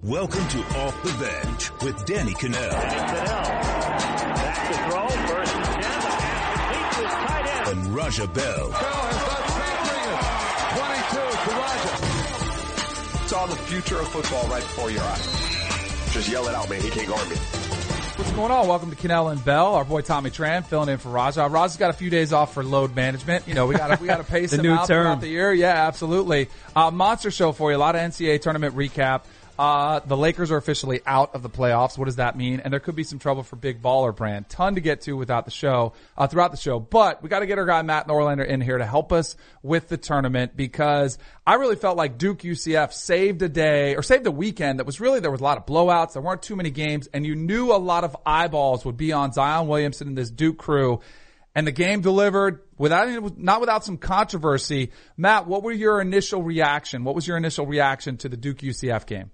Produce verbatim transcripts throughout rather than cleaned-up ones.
Welcome to Off the Bench with Danny Kanell. Danny Kanell. Back to throw. First and ten. The pass complete to his tight end. And Raja Bell. Bell has done twenty-two to Raja. Saw the future of football right before your eyes. Just yell it out, man. He can't guard me. What's going on? Welcome to Kanell and Bell. Our boy Tommy Tran filling in for Raja. Raja's got a few days off for load management. You know, we got we got to pace the him new out term. throughout the year. Yeah, absolutely. Uh, monster show for you. A lot of N C double A tournament recap. Uh, the Lakers are officially out of the playoffs. What does that mean? And there could be some trouble for Big Baller Brand. Ton to get to without the show, uh, throughout the show. But we got to get our guy Matt Norlander in here to help us with the tournament, because I really felt like Duke U C F saved a day or saved a weekend that was really, there was a lot of blowouts. There weren't too many games, and you knew a lot of eyeballs would be on Zion Williamson and this Duke crew. And the game delivered without, not without some controversy. Matt, what were your initial reaction? What was your initial reaction to the Duke U C F game?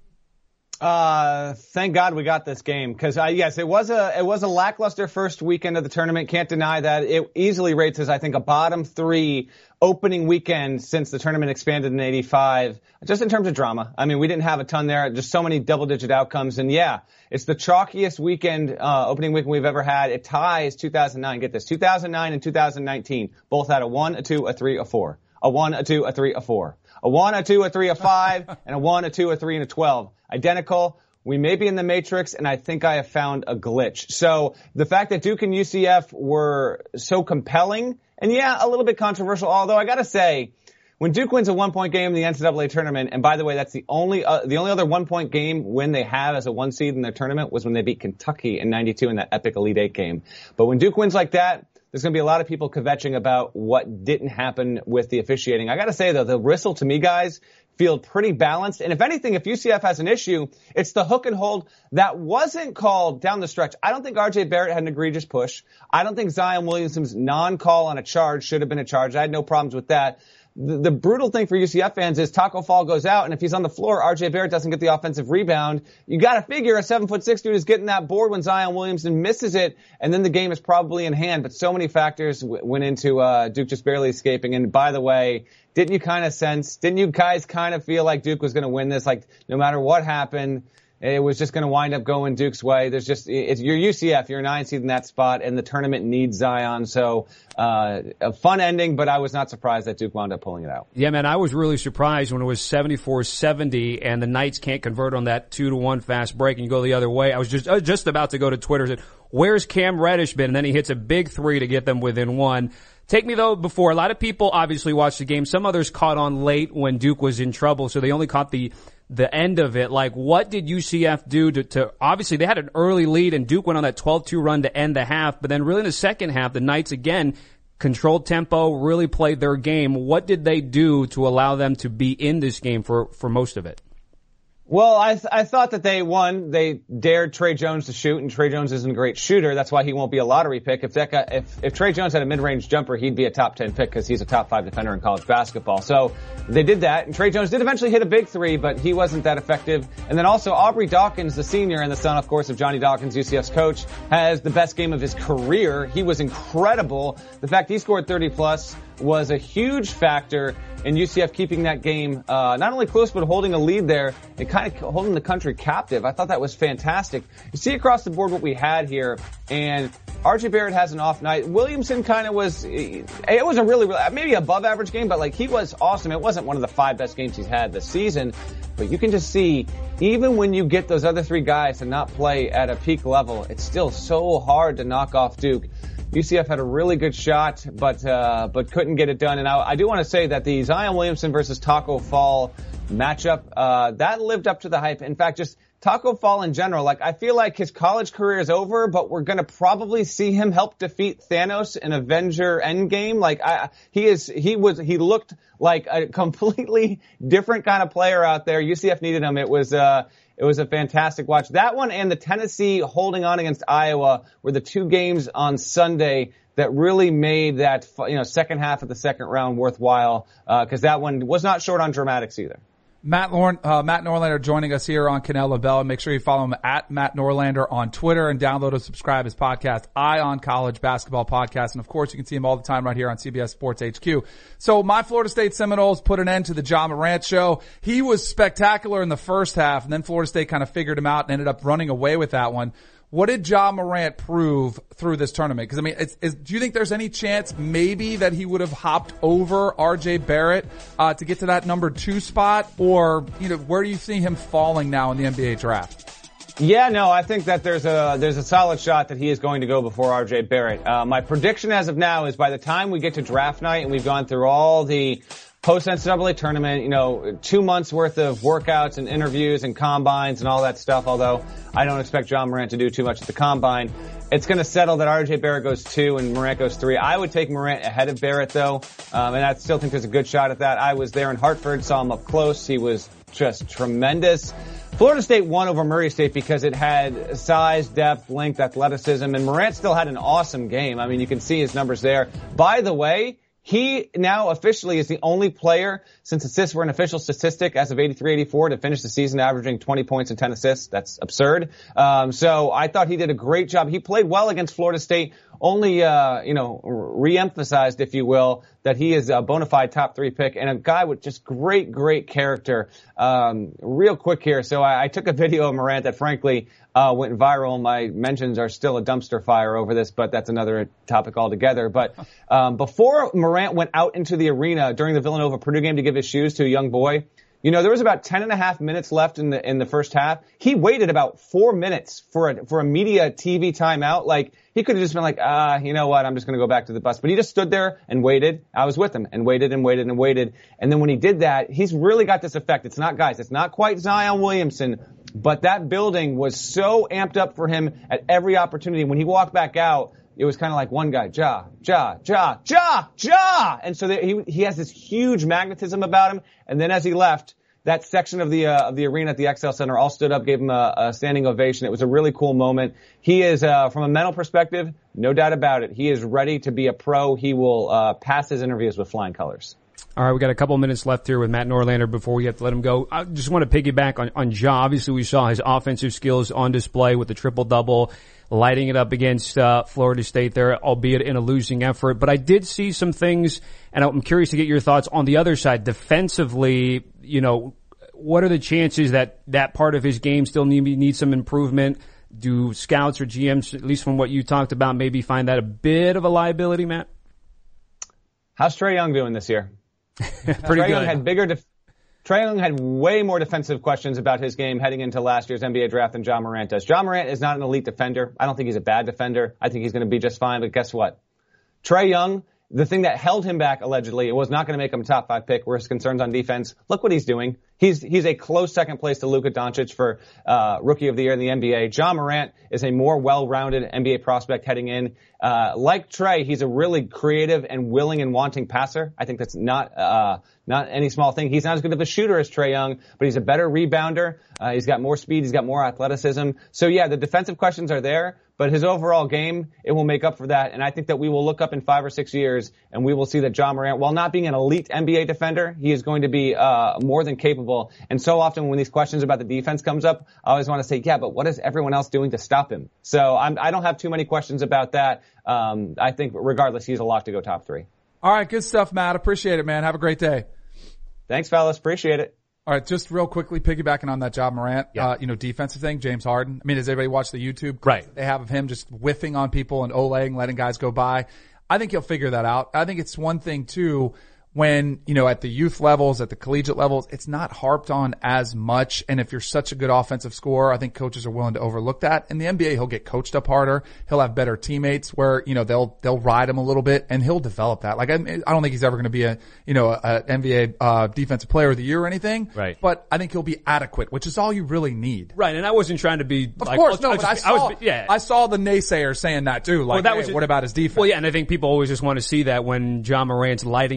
Uh, thank God we got this game, because uh, yes, it was a it was a lackluster first weekend of the tournament. Can't deny that. It easily rates as, I think, a bottom three opening weekend since the tournament expanded in eighty-five. Just in terms of drama, I mean, we didn't have a ton there. Just so many double-digit outcomes, and yeah, it's the chalkiest weekend, uh, opening weekend we've ever had. It ties two thousand nine. Get this, two thousand nine and two thousand nineteen both had a one, a two, a three, a four, a one, a two, a three, a four. A one, a two, a three, a five, and a one, a two, a three, and a twelve. Identical. We may be in the matrix, and I think I have found a glitch. So the fact that Duke and U C F were so compelling, and yeah, a little bit controversial, although I gotta say, when Duke wins a one-point game in the N C double A tournament, and by the way, that's the only uh, the only other one-point game win they have as a one seed in their tournament was when they beat Kentucky in ninety-two in that epic Elite Eight game. But when Duke wins like that, there's going to be a lot of people kvetching about what didn't happen with the officiating. I got to say, though, the whistle to me, guys, feel pretty balanced. And if anything, if U C F has an issue, it's the hook and hold that wasn't called down the stretch. I don't think R J Barrett had an egregious push. I don't think Zion Williamson's non-call on a charge should have been a charge. I had no problems with that. The, the brutal thing for U C F fans is Taco Fall goes out, and if he's on the floor, R J Barrett doesn't get the offensive rebound. You got to figure a seven foot six dude is getting that board when Zion Williamson misses it, and then the game is probably in hand. But so many factors w- went into uh, Duke just barely escaping. And by the way, didn't you kind of sense, didn't you guys kind of feel like Duke was going to win this? Like, no matter what happened, it was just going to wind up going Duke's way. There's just, it's, you're U C F, you're a nine seed in that spot, and the tournament needs Zion. So, uh, a fun ending, but I was not surprised that Duke wound up pulling it out. Yeah, man, I was really surprised when it was seventy-four seventy and the Knights can't convert on that two to one fast break and you go the other way. I was just, I was just about to go to Twitter and said, where's Cam Reddish been? And then he hits a big three to get them within one. Take me, though, before. A lot of people obviously watched the game. Some others caught on late when Duke was in trouble, so they only caught the the end of it. Like, what did U C F do to, to obviously they had an early lead and Duke went on that twelve two run to end the half, but then really in the second half, the Knights again controlled tempo, really played their game. What did they do to allow them to be in this game for, for most of it? Well, I th- I thought that they won. They dared Trey Jones to shoot, and Trey Jones isn't a great shooter. That's why he won't be a lottery pick. If that guy, if if Trey Jones had a mid-range jumper, he'd be a top ten pick because he's a top five defender in college basketball. So they did that, and Trey Jones did eventually hit a big three, but he wasn't that effective. And then also Aubrey Dawkins, the senior and the son, of course, of Johnny Dawkins, U C F's coach, has the best game of his career. He was incredible. The fact he scored thirty plus was a huge factor in U C F keeping that game uh not only close but holding a lead there and kind of holding the country captive. I thought that was fantastic. You see across the board what we had here, and R J Barrett has an off night. Williamson kind of was, it was a really, really, maybe above average game, but like he was awesome. It wasn't one of the five best games he's had this season, but you can just see even when you get those other three guys to not play at a peak level, it's still so hard to knock off Duke. U C F had a really good shot, but uh but couldn't get it done. And I, I do want to say that the Zion Williamson versus Taco Fall matchup, uh that lived up to the hype. In fact, just Taco Fall in general, like I feel like his college career is over, but we're gonna probably see him help defeat Thanos in Avenger Endgame. Like I, he is, he was, he looked like a completely different kind of player out there. U C F needed him. It was, uh, It was a fantastic watch. That one and the Tennessee holding on against Iowa were the two games on Sunday that really made that, you know, second half of the second round worthwhile, uh, cause that one was not short on dramatics either. Matt Lorn, uh, Matt Norlander joining us here on Canelo Bell. Make sure you follow him at Matt Norlander on Twitter and download and subscribe his podcast, Eye on College Basketball Podcast. And of course, you can see him all the time right here on C B S Sports H Q. So my Florida State Seminoles put an end to the Ja Morant show. He was spectacular in the first half, and then Florida State kind of figured him out and ended up running away with that one. What did Ja Morant prove through this tournament? Because, I mean, it's, it's, do you think there's any chance maybe that he would have hopped over R J Barrett uh, to get to that number two spot? Or, you know, where do you see him falling now in the N B A draft? Yeah, no, I think that there's a there's a solid shot that he is going to go before R J Barrett. Uh, my prediction as of now is by the time we get to draft night and we've gone through all the post-N C double A tournament, you know, two months worth of workouts and interviews and combines and all that stuff, although I don't expect Ja Morant to do too much at the combine. It's going to settle that R J Barrett goes two and Morant goes three. I would take Morant ahead of Barrett, though, um, and I still think there's a good shot at that. I was there in Hartford, saw him up close. He was just tremendous. Florida State won over Murray State because it had size, depth, length, athleticism, and Morant still had an awesome game. I mean, you can see his numbers there. By the way, he now officially is the only player since assists were an official statistic as of eighty-three eighty-four to finish the season averaging twenty points and ten assists. That's absurd. Um, so I thought he did a great job. He played well against Florida State, only, uh, you know, re-emphasized, if you will, that he is a bona fide top three pick and a guy with just great, great character. Um, real quick here. So I, I took a video of Morant that frankly, uh, went viral. My mentions are still a dumpster fire over this, but that's another topic altogether. But, um, before Morant went out into the arena during the Villanova-Purdue game to give his shoes to a young boy, you know, there was about ten and a half minutes left in the, in the first half. He waited about four minutes for a, for a media T V timeout. Like, he could have just been like, ah, you know what, I'm just going to go back to the bus. But he just stood there and waited. I was with him and waited and waited and waited. And then when he did that, he's really got this effect. It's not, guys, it's not quite Zion Williamson, but that building was so amped up for him at every opportunity. When he walked back out, it was kind of like one guy, Ja, Ja, Ja, Ja, Ja. And so they, he, he has this huge magnetism about him. And then as he left, that section of the, uh, of the arena at the X L Center all stood up, gave him a, a standing ovation. It was a really cool moment. He is, uh, from a mental perspective, no doubt about it. He is ready to be a pro. He will, uh, pass his interviews with flying colors. All right, we got a couple minutes left here with Matt Norlander before we have to let him go. I just want to piggyback on, on Ja. Obviously, we saw his offensive skills on display with the triple-double, lighting it up against uh, Florida State there, albeit in a losing effort. But I did see some things, and I'm curious to get your thoughts on the other side. Defensively, you know, what are the chances that that part of his game still need, need some improvement? Do scouts or G Ms, at least from what you talked about, maybe find that a bit of a liability, Matt? How's Trae Young doing this year? Pretty Trae good. Young had bigger def- Trae Young had way more defensive questions about his game heading into last year's N B A draft than Ja Morant does. Ja Morant is not an elite defender. I don't think he's a bad defender. I think he's going to be just fine. But guess what? Trae Young, the thing that held him back allegedly, it was not going to make him a top five pick, were his concerns on defense. Look what he's doing. He's he's a close second place to Luka Doncic for uh Rookie of the Year in the N B A. Ja Morant is a more well-rounded N B A prospect heading in. Uh like Trae, he's a really creative and willing and wanting passer. I think that's not uh not any small thing. He's not as good of a shooter as Trae Young, but he's a better rebounder. Uh he's got more speed, he's got more athleticism. So yeah, the defensive questions are there, but his overall game, it will make up for that. And I think that we will look up in five or six years and we will see that Ja Morant, while not being an elite N B A defender, he is going to be uh more than capable. And so often when these questions about the defense comes up, I always want to say, yeah, but what is everyone else doing to stop him? So I'm, I don't have too many questions about that. Um, I think regardless, he's a lock to go top three. All right, good stuff, Matt. Appreciate it, man. Have a great day. Thanks, fellas. Appreciate it. All right, just real quickly, piggybacking on that Ja Morant, yeah. uh, you know, defensive thing, James Harden. I mean, does everybody watch the YouTube? Right. They have of him just whiffing on people and olaying, letting guys go by. I think he'll figure that out. I think it's one thing, too, when, you know, at the youth levels, at the collegiate levels, it's not harped on as much. And if you're such a good offensive scorer, I think coaches are willing to overlook that. In the N B A, he'll get coached up harder. He'll have better teammates where, you know, they'll, they'll ride him a little bit and he'll develop that. Like, I, I don't think he's ever going to be a, you know, a, a N B A, uh, defensive player of the year or anything. Right. But I think he'll be adequate, which is all you really need. Right. And I wasn't trying to be Of like, course, oh, no, I but I just- saw, I was, yeah. I saw the naysayers saying that too. Like, Well, that hey, was- what about his defense? Well, yeah, and I think people always just want to see that when Ja Morant's lighting it up in the tournament.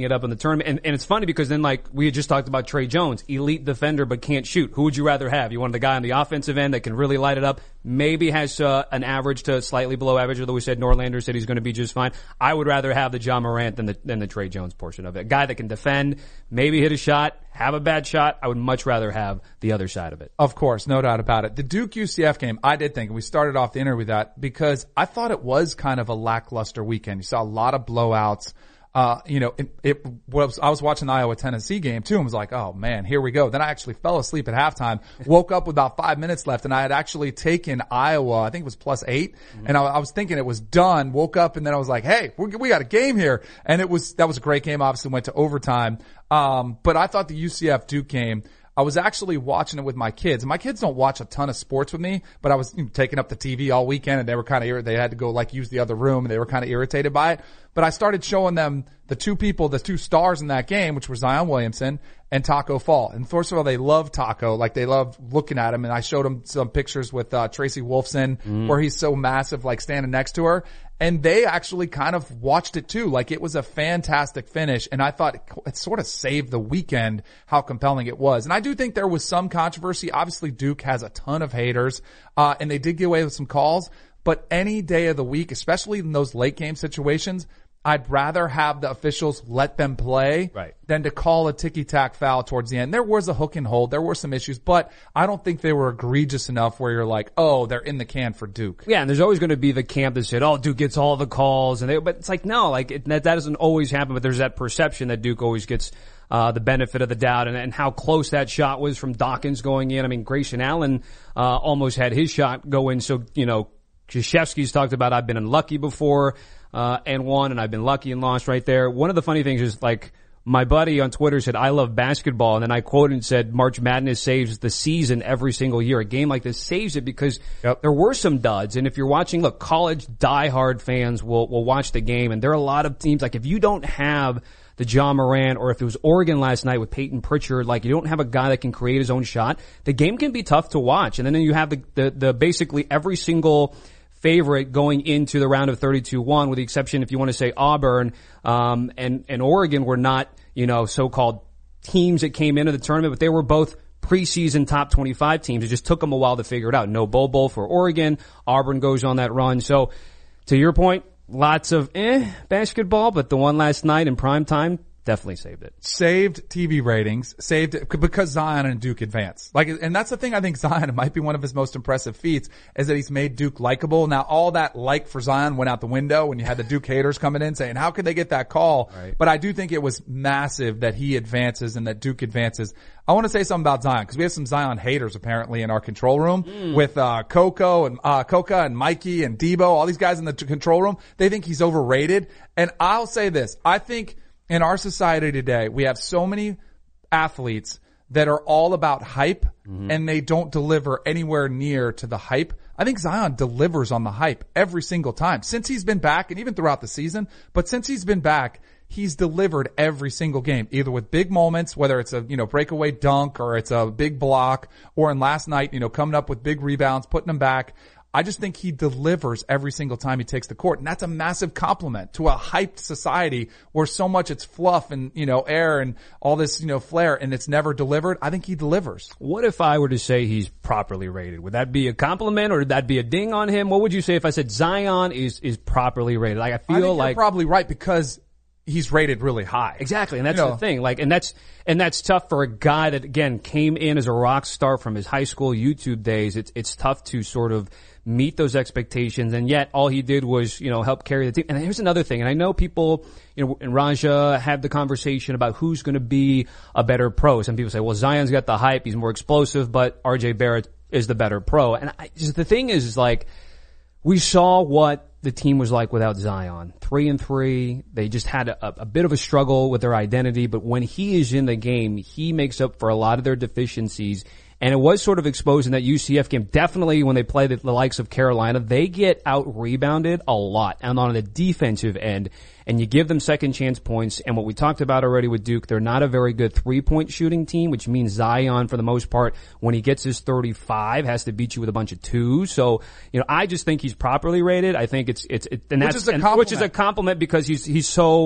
tournament. And, and it's funny because then, like, we had just talked about Trey Jones, elite defender but can't shoot. Who would you rather have? You want the guy on the offensive end that can really light it up, maybe has uh, an average to slightly below average, although we said Norlander said he's going to be just fine. I would rather have the Ja Morant than the, than the Trey Jones portion of it. A guy that can defend, maybe hit a shot, have a bad shot. I would much rather have the other side of it. Of course, no doubt about it. The Duke U C F game, I did think, and we started off the interview with that because I thought it was kind of a lackluster weekend. You saw a lot of blowouts. Uh, you know, it, it was, I was watching the Iowa Tennessee game too and was like, oh man, here we go. Then I actually fell asleep at halftime, woke up with about five minutes left, and I had actually taken Iowa, I think it was plus eight, mm-hmm. and I, I was thinking it was done, woke up, and then I was like, hey, we, we got a game here. And it was, that was a great game, obviously went to overtime. Um, but I thought the U C F Duke game, I was actually watching it with my kids. My kids don't watch a ton of sports with me, but I was you know, taking up the T V all weekend, and they were kind of, they had to go like use the other room, and they were kind of irritated by it. But I started showing them the two people, the two stars in that game, which were Zion Williamson and Taco Fall. And first of all, they love Taco, like they love looking at him. And I showed them some pictures with uh, Tracy Wolfson, mm. where he's so massive, like standing next to her. And they actually kind of watched it too. Like it was a fantastic finish. And I thought it, it sort of saved the weekend how compelling it was. And I do think there was some controversy. Obviously Duke has a ton of haters, uh, and they did get away with some calls. But any day of the week, especially in those late game situations, I'd rather have the officials let them play right. than to call a ticky-tack foul towards the end. There was a hook and hold. There were some issues, but I don't think they were egregious enough where you're like, oh, they're in the can for Duke. Yeah, and there's always going to be the camp that said, oh, Duke gets all the calls. and they, But it's like, no, like it, that, that doesn't always happen, but there's that perception that Duke always gets uh the benefit of the doubt, and, and how close that shot was from Dawkins going in. I mean, Grayson Allen uh almost had his shot go in, so, you know, Krzyzewski's talked about I've been unlucky before uh and won, and I've been lucky and lost right there. One of the funny things is, like, my buddy on Twitter said, I love basketball, and then I quoted and said, March Madness saves the season every single year. A game like this saves it because yep. there were some duds, and if you're watching, look, college diehard fans will will watch the game, and there are a lot of teams, like if you don't have the Ja Morant, or if it was Oregon last night with Peyton Pritchard, like you don't have a guy that can create his own shot, the game can be tough to watch. And then you have the, the, the basically every single favorite going into the round of thirty-two one, with the exception, if you want to say Auburn, um, and, and Oregon were not, you know, so-called teams that came into the tournament, but they were both preseason top twenty-five teams. It just took them a while to figure it out. No Bowl Bowl for Oregon. Auburn goes on that run. So, to your point, lots of eh basketball, but the one last night in prime time definitely saved it. Saved T V ratings, saved it because Zion and Duke advanced. Like, and that's the thing. I think Zion, it might be one of his most impressive feats, is that he's made Duke likable. Now, all that like for Zion went out the window when you had the Duke haters coming in saying, how could they get that call? Right. But I do think it was massive that he advances and that Duke advances. I want to say something about Zion because we have some Zion haters apparently in our control room mm. with uh Coco and uh Coca and Mikey and Debo, all these guys in the t- control room. They think he's overrated. And I'll say this. I think in our society today, we have so many athletes that are all about hype, mm-hmm. and they don't deliver anywhere near to the hype. I think Zion delivers on the hype every single time since he's been back, and even throughout the season. But since he's been back, he's delivered every single game, either with big moments, whether it's a, you know, breakaway dunk or it's a big block, or in last night, you know, coming up with big rebounds, putting them back. I just think he delivers every single time he takes the court. And that's a massive compliment to a hyped society where so much it's fluff and, you know, air and all this, you know, flair, and it's never delivered. I think he delivers. What if I were to say he's properly rated? Would that be a compliment or would that be a ding on him? What would you say if I said Zion is, is properly rated? Like, I feel I think like. You're probably right because he's rated really high. Exactly. And that's you know, the thing. Like, and that's, and that's tough for a guy that, again, came in as a rock star from his high school YouTube days. It's, it's tough to sort of meet those expectations, and yet all he did was, you know, help carry the team. And here's another thing, and I know people, you know, and Raja had the conversation about who's going to be a better pro. Some people say, well, Zion's got the hype, he's more explosive, but R J Barrett is the better pro. And I, just the thing is, is like, we saw what the team was like without Zion. Three and three. They just had a, a bit of a struggle with their identity, but when he is in the game, he makes up for a lot of their deficiencies. And it was sort of exposed in that U C F game. Definitely when they play the, the likes of Carolina, they get out-rebounded a lot. And on the defensive end, and you give them second chance points. And what we talked about already with Duke, they're not a very good three-point shooting team, which means Zion, for the most part, when he gets his thirty-five, has to beat you with a bunch of twos. So, you know, I just think he's properly rated. I think it's, it's, it, and which that's, is a and, compliment. which is a compliment because he's, he's so,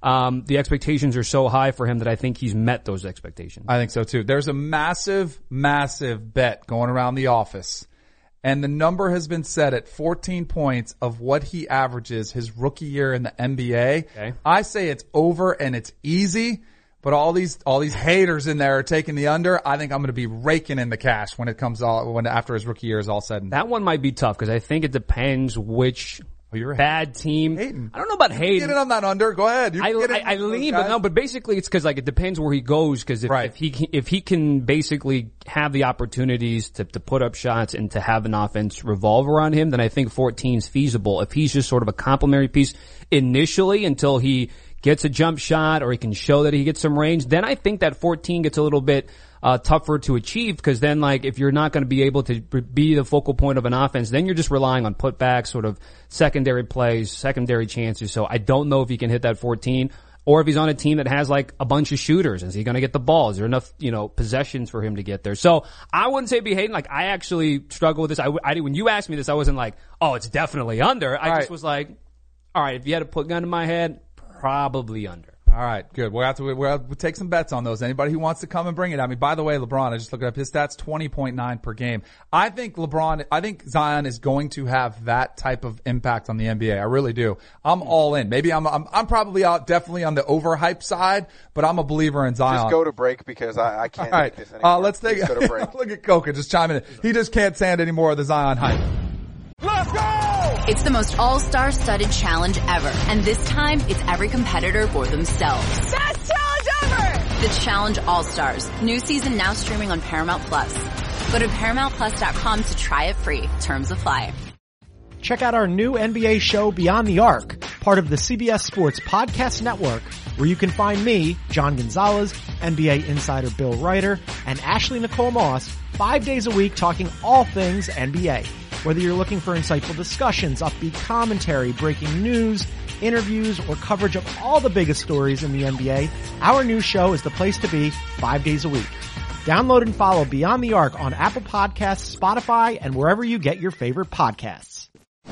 um, the expectations are so high for him that I think he's met those expectations. I think so too. There's a massive, massive bet going around the office, and the number has been set at fourteen points of what he averages his rookie year in the N B A. Okay. I say it's over and it's easy. But all these, all these haters in there are taking the under. I think I'm going to be raking in the cash when it comes all, when after his rookie year is all said and done. That one might be tough because I think it depends which oh, you're bad team. Hating. I don't know about hating. Get it on that under. Go ahead. You I, get it I, I lean, but no, but basically it's because like it depends where he goes. Because if, right. if he can, if he can basically have the opportunities to to put up shots and to have an offense revolve around him, then I think fourteen is feasible. If he's just sort of a complementary piece initially until he gets a jump shot or he can show that he gets some range, then I think that fourteen gets a little bit uh tougher to achieve because then like if you're not going to be able to be the focal point of an offense, then you're just relying on putbacks, sort of secondary plays, secondary chances. So I don't know if he can hit that fourteen or if he's on a team that has like a bunch of shooters. Is he going to get the ball? Is there enough, you know, possessions for him to get there? So I wouldn't say be hating. Like I actually struggle with this. I, I when you asked me this, I wasn't like, oh, it's definitely under. I all just right. was like, all right, if you had to put a gun in my head, probably under. All right, good. We'll have to we'll, have, we'll take some bets on those. Anybody who wants to come and bring it at me. By the way, LeBron, I just looked up his stats, twenty point nine per game. I think LeBron, I think Zion is going to have that type of impact on the N B A. I really do. I'm all in. Maybe I'm I'm, I'm probably out definitely on the overhyped side, but I'm a believer in Zion. Just go to break because I, I can't all right. take this anymore. Uh, let's take Please go to break. Look at Coca just chiming in. He just can't stand any more of the Zion hype. Let's go! It's the most all-star studded challenge ever. And this time, it's every competitor for themselves. Best challenge ever! The Challenge All-Stars. New season now streaming on Paramount Plus. Go to Paramount Plus dot com to try it free. Terms apply. Check out our new N B A show Beyond the Arc, part of the C B S Sports Podcast Network, where you can find me, John Gonzalez, N B A insider Bill Ryder, and Ashley Nicole Moss, five days a week talking all things N B A. Whether you're looking for insightful discussions, upbeat commentary, breaking news, interviews, or coverage of all the biggest stories in the N B A, our new show is the place to be five days a week. Download and follow Beyond the Arc on Apple Podcasts, Spotify, and wherever you get your favorite podcasts.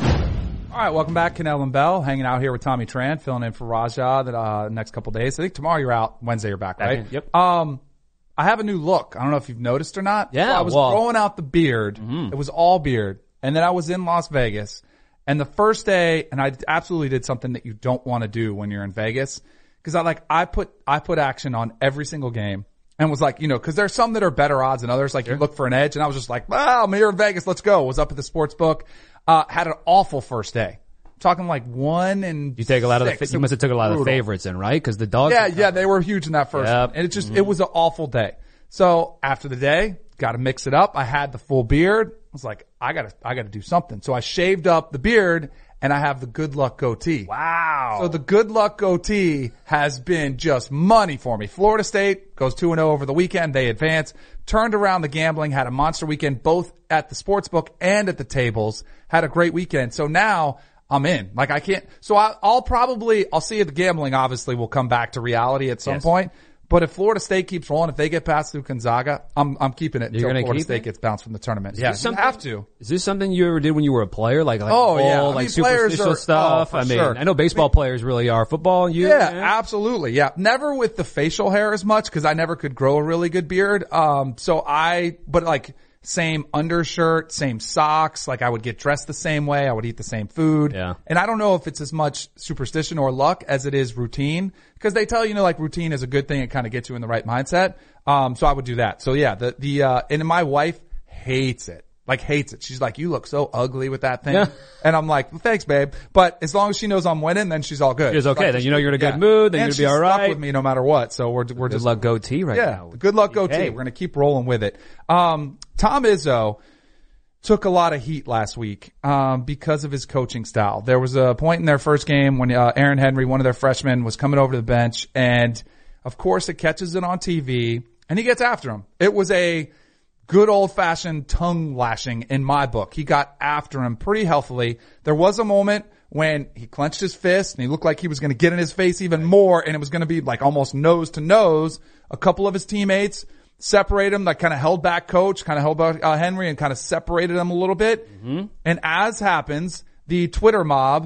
All right, welcome back. Cannell and Bell hanging out here with Tommy Tran, filling in for Raja the uh, next couple days. I think tomorrow you're out. Wednesday you're back, right? Back in, yep. Um, I have a new look. I don't know if you've noticed or not. Yeah, so I was well, growing out the beard. Mm-hmm. It was all beard. And then I was in Las Vegas. And the first day, and I absolutely did something that you don't want to do when you're in Vegas. Cause I like, I put, I put action on every single game. And was like, you know, cause there's some that are better odds than others. Like sure. You look for an edge. And I was just like, wow, I'm here in Vegas. Let's go. Was up at the sports book. Uh, had an awful first day. Talking like one and you take a lot six. of the, you must have took a lot brutal. of favorites in, right? Cause the dogs. Yeah, yeah, they were huge in that first yep. one. And it just, mm-hmm. it was an awful day. So after the day, got to mix it up. I had the full beard. I was like, I gotta, I gotta do something. So I shaved up the beard and I have the Good Luck goatee. Wow. So the Good Luck goatee has been just money for me. Florida State goes two and oh over the weekend. They advance. Turned around the gambling, had a monster weekend both at the sportsbook and at the tables. Had a great weekend. So now I'm in. Like I can't, so I, I'll probably, I'll see if the gambling obviously will come back to reality at some yes. point. But if Florida State keeps rolling, if they get past through Gonzaga, I'm I'm keeping it You're until gonna Florida keep State it? gets bounced from the tournament. Is Yeah, this you something- have to. Is this something you ever did when you were a player? Like, like Oh, all, yeah. I like mean, players superstitial are- stuff? oh, for I mean, sure. I know baseball players really are. Football, you? Yeah, absolutely. Yeah. Never with the facial hair as much because I never could grow a really good beard. Um, so I, but like same undershirt, same socks. Like I would get dressed the same way. I would eat the same food. Yeah. And I don't know if it's as much superstition or luck as it is routine because they tell you, you know, like routine is a good thing. It kind of gets you in the right mindset. Um, so I would do that. So yeah, the, the, uh, and my wife hates it. Like hates it. She's like, you look so ugly with that thing. Yeah. And I'm like, well, thanks, babe. But as long as she knows I'm winning, then she's all good. She's okay. Like, Then you know you're in a good yeah. mood. Then and you're she's gonna be all stuck right. with me no matter what. So we're we're Good just luck goatee right yeah, now. good luck goatee. Hey. We're gonna keep rolling with it. Um, Tom Izzo took a lot of heat last week um, because of his coaching style. There was a point in their first game when uh, Aaron Henry, one of their freshmen, was coming over to the bench, and of course it catches it on T V, and he gets after him. It was a good old-fashioned tongue lashing in my book. He got after him pretty healthily. There was a moment when he clenched his fist and he looked like he was going to get in his face even more, and it was going to be like almost nose to nose. A couple of his teammates separated him, like kind of held back coach, kind of held back uh, Henry and kind of separated him a little bit. Mm-hmm. And as happens, the Twitter mob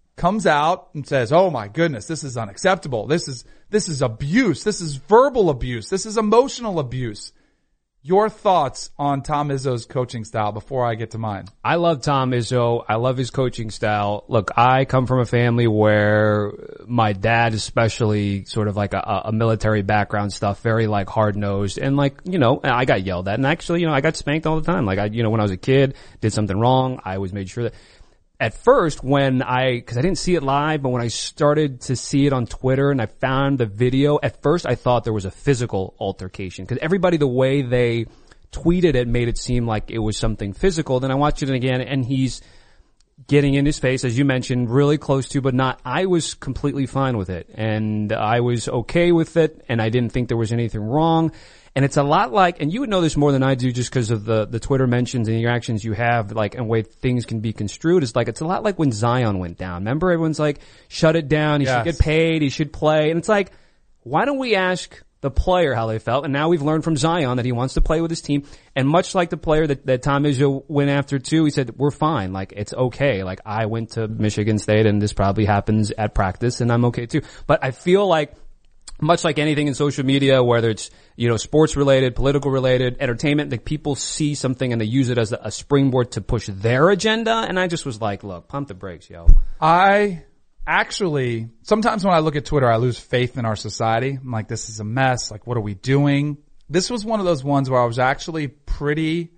comes out and says, oh my goodness, this is unacceptable. This is, this is abuse. This is verbal abuse. This is emotional abuse. Your thoughts on Tom Izzo's coaching style before I get to mine. I love Tom Izzo. I love his coaching style. Look, I come from a family where my dad, especially sort of like a, a military background stuff, very like hard nosed and like, you know, I got yelled at and actually, you know, I got spanked all the time. Like I, you know, when I was a kid, did something wrong, I always made sure that. At first, when I, cause I didn't see it live, but when I started to see it on Twitter and I found the video, at first I thought there was a physical altercation. Cause everybody, the way they tweeted it made it seem like it was something physical. Then I watched it again and he's getting in his face, as you mentioned, really close to, but not, I was completely fine with it. And I was okay with it and I didn't think there was anything wrong. And it's a lot like, and you would know this more than I do just because of the, the Twitter mentions and the interactions you have, like, and way things can be construed. It's like, it's a lot like when Zion went down. Remember everyone's like, shut it down. He yes. should get paid. He should play. And it's like, why don't we ask the player how they felt? And now we've learned from Zion that he wants to play with his team. And much like the player that, that Tom Izzo went after too, he said, we're fine. Like, it's okay. Like, I went to Michigan State and this probably happens at practice and I'm okay too. But I feel like, much like anything in social media, whether it's, you know, sports related, political related, entertainment, like people see something and they use it as a, a springboard to push their agenda. And I just was like, look, pump the brakes, yo. I actually, sometimes when I look at Twitter, I lose faith in our society. I'm like, this is a mess. Like, what are we doing? This was one of those ones where I was actually pretty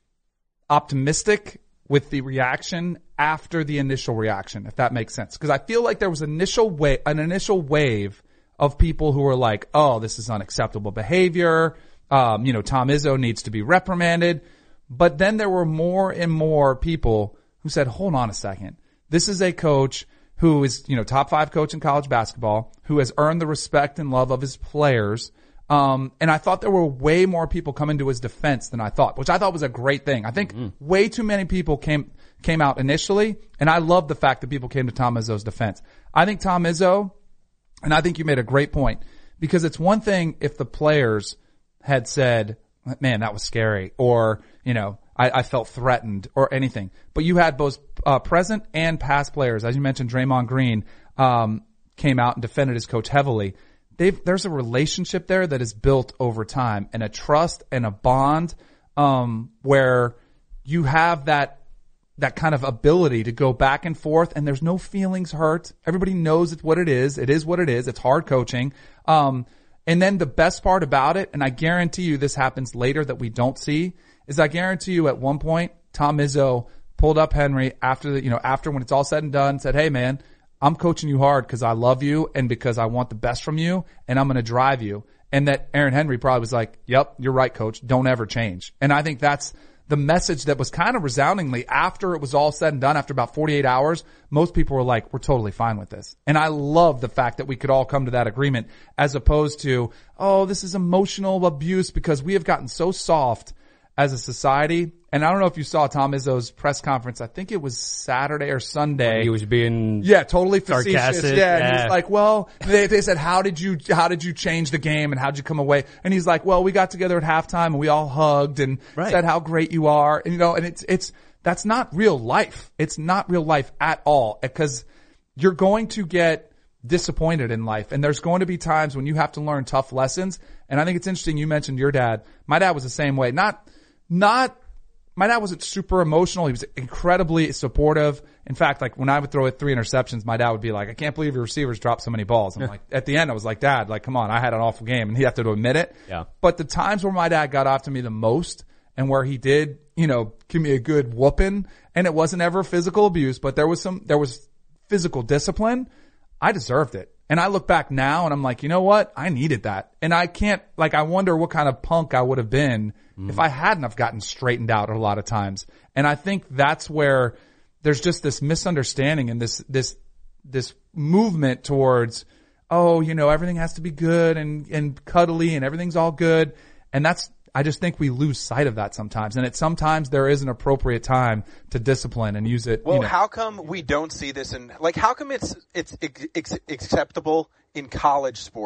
optimistic with the reaction after the initial reaction, if that makes sense. Because I feel like there was initial wa- an initial wave of people who were like, oh, this is unacceptable behavior. Um, you know, Tom Izzo needs to be reprimanded. But then there were more and more people who said, hold on a second. This is a coach who is, you know, top five coach in college basketball, who has earned the respect and love of his players. Um, and I thought there were way more people coming to his defense than I thought, which I thought was a great thing. I think mm-hmm. way too many people came, came out initially. And I love the fact that people came to Tom Izzo's defense. I think Tom Izzo, and I think you made a great point, because it's one thing if the players had said, man, that was scary, or, you know, I, I felt threatened or anything. But you had both uh, present and past players. As you mentioned, Draymond Green um, came out and defended his coach heavily. They've, there's a relationship there that is built over time, and a trust and a bond um, where you have that that kind of ability to go back and forth, and there's no feelings hurt. Everybody knows it's what it is. It is what it is. It's hard coaching. Um, and then the best part about it, and I guarantee you this happens later that we don't see, is I guarantee you at one point, Tom Izzo pulled up Henry after the, you know, after when it's all said and done, said, hey man, I'm coaching you hard because I love you and because I want the best from you, and I'm going to drive you. And that Aaron Henry probably was like, yep, you're right, coach. Don't ever change. And I think that's the message that was kind of resoundingly after it was all said and done, after about forty-eight hours, most people were like, we're totally fine with this. And I love the fact that we could all come to that agreement, as opposed to, oh, this is emotional abuse, because we have gotten so soft as a society. And I don't know if you saw Tom Izzo's press conference. I think it was Saturday or Sunday. He was being yeah, totally facetious. Sarcastic. Yeah, and yeah. he was like, well, they, they said, how did you, how did you change the game and how'd you come away? And he's like, well, we got together at halftime and we all hugged and right. said how great you are. And you know, and it's, it's, that's not real life. It's not real life at all, because you're going to get disappointed in life, and there's going to be times when you have to learn tough lessons. And I think it's interesting you mentioned your dad. My dad was the same way. Not, not, My dad wasn't super emotional. He was incredibly supportive. In fact, like when I would throw it three interceptions, my dad would be like, I can't believe your receivers dropped so many balls. I'm like, at the end, I was like, Dad, like, come on, I had an awful game, and he'd have to admit it. Yeah. But the times where my dad got after me the most, and where he did, you know, give me a good whooping, and it wasn't ever physical abuse, but there was some, there was physical discipline, I deserved it. And I look back now and I'm like, you know what? I needed that. And I can't, like, I wonder what kind of punk I would have been mm. if I hadn't have gotten straightened out a lot of times. And I think that's where there's just this misunderstanding and this, this, this movement towards, oh, you know, everything has to be good and, and cuddly and everything's all good. And that's, I just think we lose sight of that sometimes. And it sometimes there is an appropriate time to discipline and use it. Well, you know. How come we don't see this in, like, how come it's, it's ex- ex- acceptable in college sports,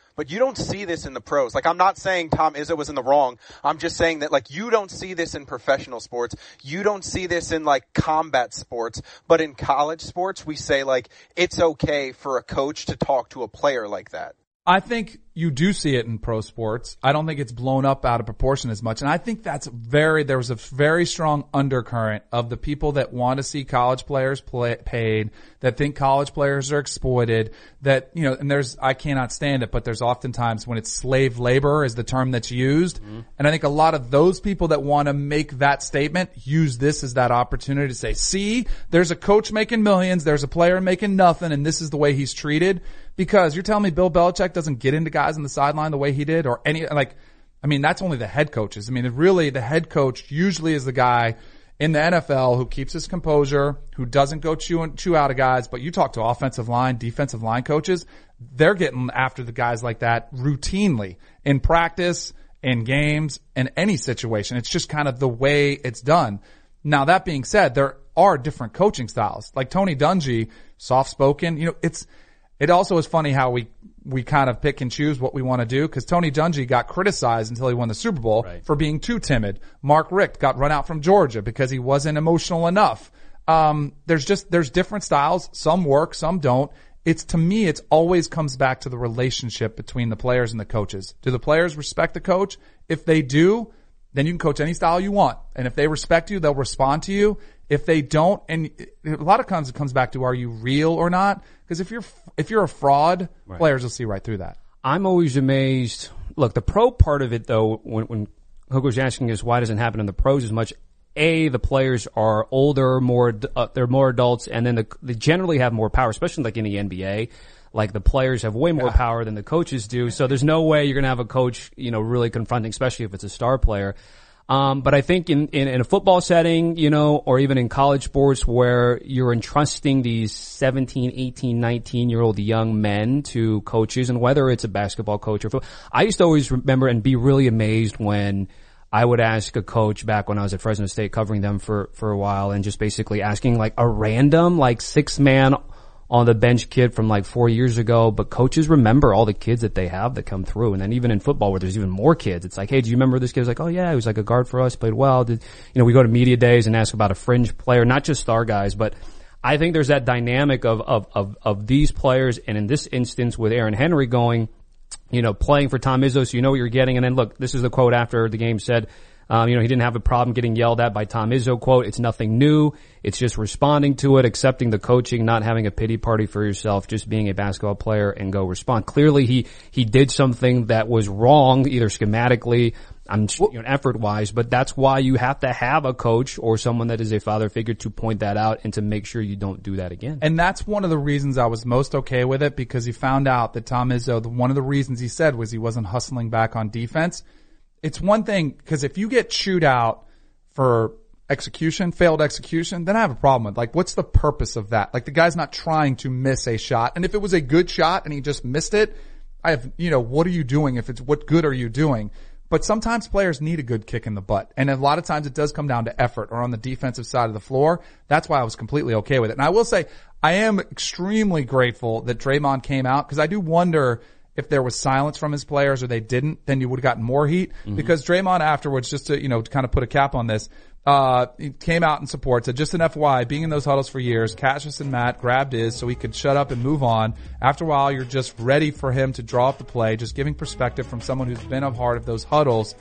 But you don't see this in the pros. Like, I'm not saying Tom Izzo was in the wrong. I'm just saying that, like, you don't see this in professional sports. You don't see this in, like, combat sports. But in college sports, we say, like, it's okay for a coach to talk to a player like that. I think you do see it in pro sports. I don't think it's blown up out of proportion as much. And I think that's very, there was a very strong undercurrent of the people that want to see college players play, paid, that think college players are exploited, that, you know, and there's, I cannot stand it, but there's oftentimes when it's slave labor is the term that's used. Mm-hmm. And I think a lot of those people that want to make that statement use this as that opportunity to say, see, there's a coach making millions, there's a player making nothing, and this is the way he's treated. Because you're telling me Bill Belichick doesn't get into guys on the sideline the way he did, or any, like, I mean, that's only the head coaches. I mean, really, the head coach usually is the guy in the N F L who keeps his composure, who doesn't go chew, chew out of guys. But you talk to offensive line, defensive line coaches, they're getting after the guys like that routinely in practice, in games, in any situation. It's just kind of the way it's done. Now, that being said, there are different coaching styles. Like Tony Dungy, soft-spoken, you know, it's, It also is funny how we, we kind of pick and choose what we want to do, because Tony Dungy got criticized until he won the Super Bowl right. for being too timid. Mark Richt got run out from Georgia because he wasn't emotional enough. Um, there's just, there's different styles. Some work, some don't. It's, to me, it's always comes back to the relationship between the players and the coaches. Do the players respect the coach? If they do, then you can coach any style you want. And if they respect you, they'll respond to you. If they don't, and a lot of times it comes back to, are you real or not? Because if you're, if you're a fraud, right. players will see right through that. I'm always amazed. Look, the pro part of it, though, when, when Hugo's asking us why doesn't it happen in the pros as much, A, the players are older, more, uh, they're more adults, and then the, they generally have more power, especially like in the N B A. Like the players have way more yeah. power than the coaches do. So there's no way you're going to have a coach, you know, really confronting, especially if it's a star player. Um, but I think in, in, in a football setting, you know, or even in college sports where you're entrusting these seventeen, eighteen, nineteen year old young men to coaches, and whether it's a basketball coach or football, I used to always remember and be really amazed when I would ask a coach back when I was at Fresno State covering them for, for a while, and just basically asking like a random, like six man on the bench kid from like four years ago, but coaches remember all the kids that they have that come through. And then even in football where there's even more kids, it's like, hey, do you remember this kid? It's like, oh yeah, he was like a guard for us, played well. Did, you know, we go to media days and ask about a fringe player, not just star guys, but I think there's that dynamic of, of, of, of these players. And in this instance with Aaron Henry going, you know, playing for Tom Izzo, so you know what you're getting. And then look, this is the quote after the game said, Um, you know, he didn't have a problem getting yelled at by Tom Izzo, quote, it's nothing new. It's just responding to it, accepting the coaching, not having a pity party for yourself, just being a basketball player and go respond. Clearly he, he did something that was wrong, either schematically, I'm, you know, effort wise, but that's why you have to have a coach or someone that is a father figure to point that out and to make sure you don't do that again. And that's one of the reasons I was most okay with it, because he found out that Tom Izzo, one of the reasons he said was he wasn't hustling back on defense. It's one thing, because if you get chewed out for execution, failed execution, then I have a problem with, like, what's the purpose of that? Like, the guy's not trying to miss a shot. And if it was a good shot and he just missed it, I have, you know, what are you doing? If it's, what good are you doing? But sometimes players need a good kick in the butt. And a lot of times it does come down to effort or on the defensive side of the floor. That's why I was completely okay with it. And I will say, I am extremely grateful that Draymond came out, because I do wonder if there was silence from his players or they didn't, then you would have gotten more heat. Mm-hmm. Because Draymond afterwards, just to, you know, to kind of put a cap on this, uh, he came out in support, said just an F Y I, being in those huddles for years, Cassius and Matt grabbed his so he could shut up and move on. After a while, you're just ready for him to draw up the play, just giving perspective from someone who's been a part of those huddles.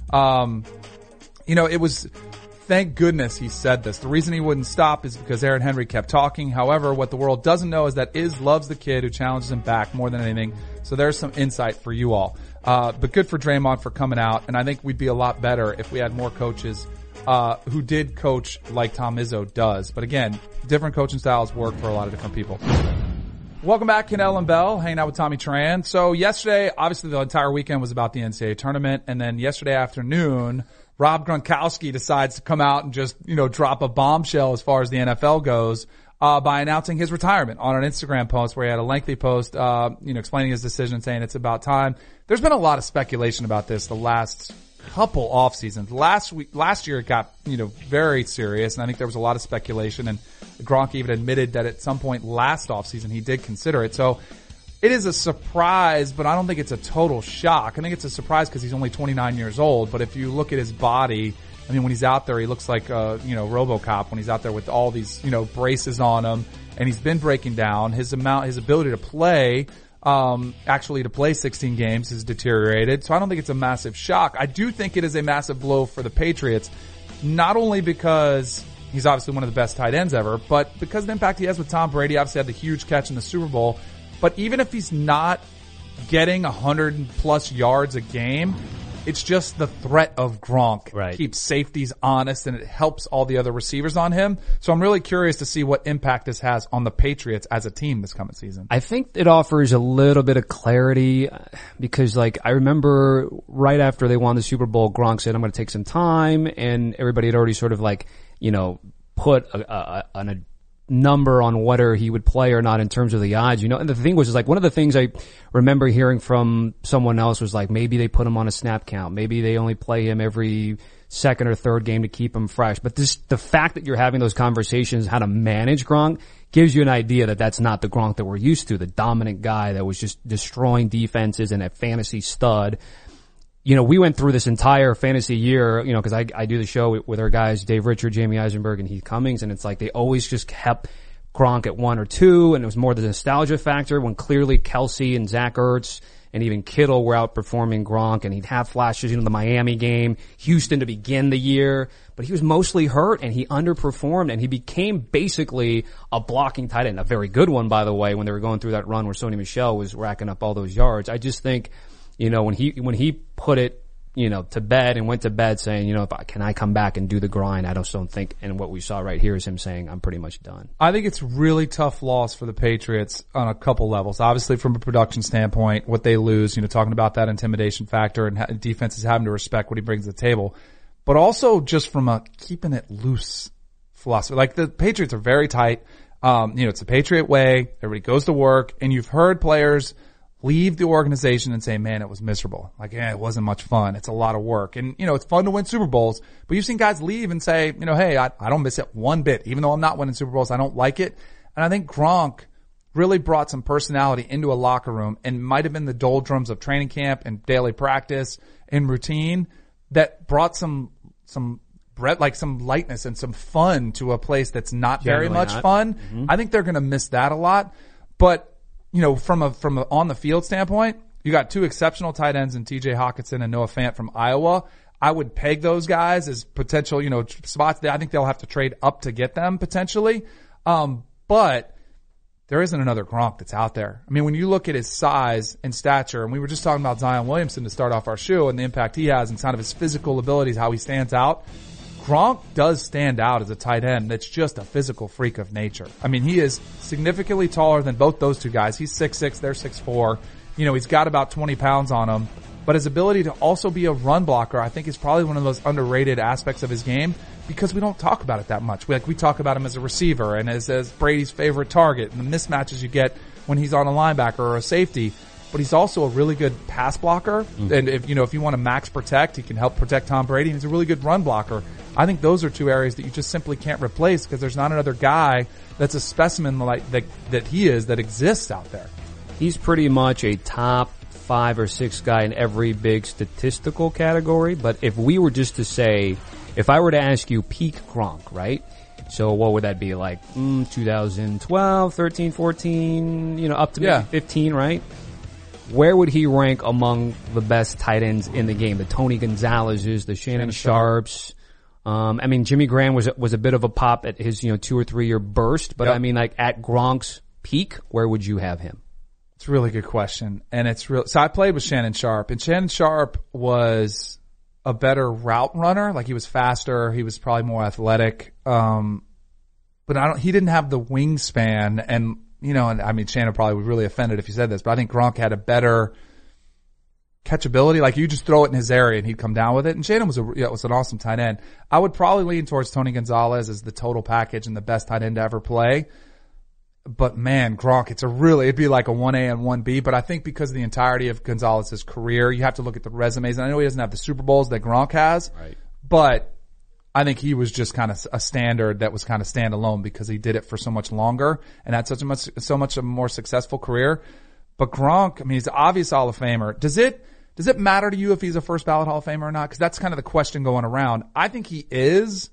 Um, you know, it was, thank goodness he said this. The reason he wouldn't stop is because Aaron Henry kept talking. However, what the world doesn't know is that Iz loves the kid who challenges him back more than anything. So there's some insight for you all. Uh, but good for Draymond for coming out. And I think we'd be a lot better if we had more coaches, uh, who did coach like Tom Izzo does. But again, different coaching styles work for a lot of different people. Welcome back, Cannell and Bell, hanging out with Tommy Tran. So yesterday, obviously the entire weekend was about the N C double A tournament. And then yesterday afternoon, Rob Gronkowski decides to come out and just, you know, drop a bombshell as far as the N F L goes, uh, by announcing his retirement on an Instagram post where he had a lengthy post, uh, you know, explaining his decision, saying it's about time. There's been a lot of speculation about this the last couple off seasons. Last week, last year it got, you know, very serious, and I think there was a lot of speculation, and Gronk even admitted that at some point last off season he did consider it. So It is a surprise, but I don't think it's a total shock. I think it's a surprise because he's only twenty-nine years old. But if you look at his body, I mean, when he's out there, he looks like, uh, you know, RoboCop when he's out there with all these, you know, braces on him, and he's been breaking down. His amount, his ability to play, um, actually to play sixteen games has deteriorated. So I don't think it's a massive shock. I do think it is a massive blow for the Patriots, not only because he's obviously one of the best tight ends ever, but because of the impact he has with Tom Brady. Obviously had the huge catch in the Super Bowl. But even if he's not getting one hundred plus yards a game, it's just the threat of Gronk right. keeps safeties honest, and it helps all the other receivers on him. So I'm really curious to see what impact this has on the Patriots as a team this coming season. I think it offers a little bit of clarity because, like, I remember right after they won the Super Bowl, Gronk said, I'm going to take some time, and everybody had already sort of, like, you know, put a, a, a, a number on whether he would play or not in terms of the odds, you know. And the thing was, is like one of the things I remember hearing from someone else was like, maybe they put him on a snap count. Maybe they only play him every second or third game to keep him fresh. But this, the fact that you're having those conversations, how to manage Gronk, gives you an idea that that's not the Gronk that we're used to, the dominant guy that was just destroying defenses and a fantasy stud. You know, we went through this entire fantasy year, you know, cause I, I do the show with, with our guys, Dave Richard, Jamie Eisenberg, and Heath Cummings, and it's like they always just kept Gronk at one or two, and it was more the nostalgia factor when clearly Kelsey and Zach Ertz and even Kittle were outperforming Gronk, and he'd have flashes, you know, the Miami game, Houston to begin the year, but he was mostly hurt and he underperformed, and he became basically a blocking tight end, a very good one, by the way, when they were going through that run where Sony Michel was racking up all those yards. I just think, you know, when he, when he put it, you know, to bed and went to bed saying, you know, if I, can I come back and do the grind? I just don't think, and what we saw right here is him saying, I'm pretty much done. I think it's really tough loss for the Patriots on a couple levels. Obviously from a production standpoint, what they lose, you know, talking about that intimidation factor and ha- defenses having to respect what he brings to the table, but also just from a keeping it loose philosophy. Like the Patriots are very tight. Um, you know, it's the Patriot way. Everybody goes to work, and you've heard players leave the organization and say, man, it was miserable. Like, yeah, it wasn't much fun. It's a lot of work. And, you know, it's fun to win Super Bowls, but you've seen guys leave and say, you know, hey, I, I don't miss it one bit. Even though I'm not winning Super Bowls, I don't like it. And I think Gronk really brought some personality into a locker room and might have been the doldrums of training camp and daily practice and routine that brought some, some bread, like some lightness and some fun to a place that's not Generally very much not. fun. Mm-hmm. I think they're going to miss that a lot. But, you know, from a, from a on the field standpoint, you got two exceptional tight ends in T J Hockenson and Noah Fant from Iowa. I would peg those guys as potential, you know, spots that I think they'll have to trade up to get them potentially. Um, but there isn't another Gronk that's out there. I mean, when you look at his size and stature, and we were just talking about Zion Williamson to start off our show and the impact he has and kind of his physical abilities, how he stands out. Gronk does stand out as a tight end that's just a physical freak of nature. I mean, he is significantly taller than both those two guys. He's six six, they're six four. You know, he's got about twenty pounds on him. But his ability to also be a run blocker, I think, is probably one of those underrated aspects of his game because we don't talk about it that much. We, like, we talk about him as a receiver and as, as Brady's favorite target and the mismatches you get when he's on a linebacker or a safety. But he's also a really good pass blocker. Mm-hmm. And if, you know, if you want to max protect, he can help protect Tom Brady. And he's a really good run blocker. I think those are two areas that you just simply can't replace because there's not another guy that's a specimen like that, that he is that exists out there. He's pretty much a top five or six guy in every big statistical category. But if we were just to say, if I were to ask you peak Gronk, right? So what would that be like? Mm, twenty twelve, thirteen, fourteen, you know, up to maybe yeah. fifteen, right? Where would he rank among the best tight ends in the game? The Tony Gonzalez's, the Shannon, Shannon Sharps. Um, I mean, Jimmy Graham was was a bit of a pop at his, you know, two or three year burst, but yep. I mean, like at Gronk's peak, where would you have him? It's a really good question, and it's real. So I played with Shannon Sharp, and Shannon Sharp was a better route runner. Like he was faster, he was probably more athletic. Um, but I don't. He didn't have the wingspan, and you know, and I mean, Shannon probably would really offended if you said this, but I think Gronk had a better catchability. Like you just throw it in his area and he'd come down with it. And Shannon was a, yeah, was an awesome tight end. I would probably lean towards Tony Gonzalez as the total package and the best tight end to ever play. But man, Gronk, it's a really, it'd be like a one A and one B. But I think because of the entirety of Gonzalez's career, you have to look at the resumes. And I know he doesn't have the Super Bowls that Gronk has, right. But I think he was just kind of a standard that was kind of standalone because he did it for so much longer and had such a much, so much a more successful career. But Gronk, I mean, he's an obvious Hall of Famer. Does it, does it matter to you if he's a first ballot Hall of Famer or not? Cause that's kind of the question going around. I think he is.